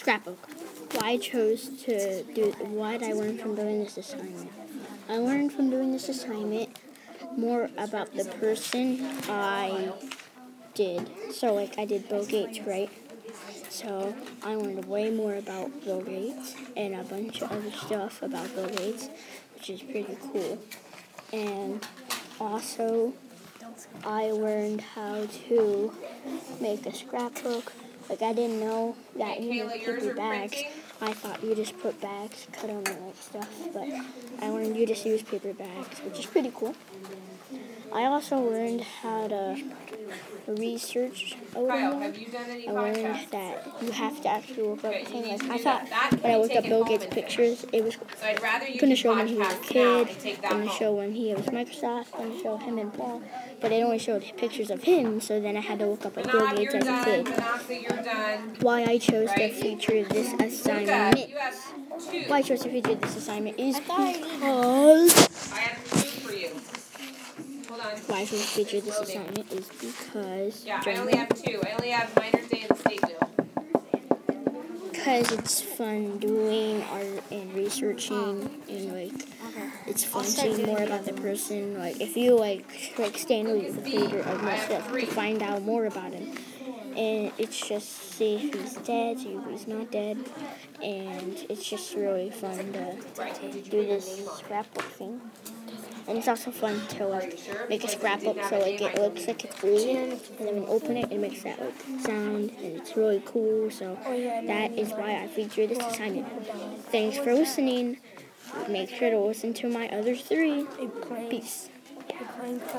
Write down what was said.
Scrapbook. Why did I learn from doing this assignment? I learned from doing this assignment more about the person I did. So, I did Bill Gates, right? So, I learned way more about Bill Gates and a bunch of other stuff about Bill Gates, which is pretty cool. And also, I learned how to make a scrapbook. I didn't know that you make paper bags. I thought you just put bags, cut them, and stuff. But I learned you just use paper bags, which is pretty cool. I also learned how to research a little more. I learned that you have to actually look up things. I thought when I looked up Bill Gates' pictures, it was going to show when he was a kid, going to show when he was Microsoft, going to show him and Paul, but it only showed pictures of him, so then I had to look up Bill Gates as a kid. Why I chose to feature this assignment is because I only have two. I only have Miners Day and the State Bill. Because it's fun doing art and researching, and it's fun seeing more about the person. If you stay in the paper of my stuff to find out more about him, and it's just see if he's dead, see if he's not dead, and it's just really fun to do this scrapbook thing. And it's also fun to make a scrapbook so it looks like it's blue, and then when you open it, it makes that sound, and it's really cool. So that is why I featured this assignment. Thanks for listening. Make sure to listen to my other 3. Peace.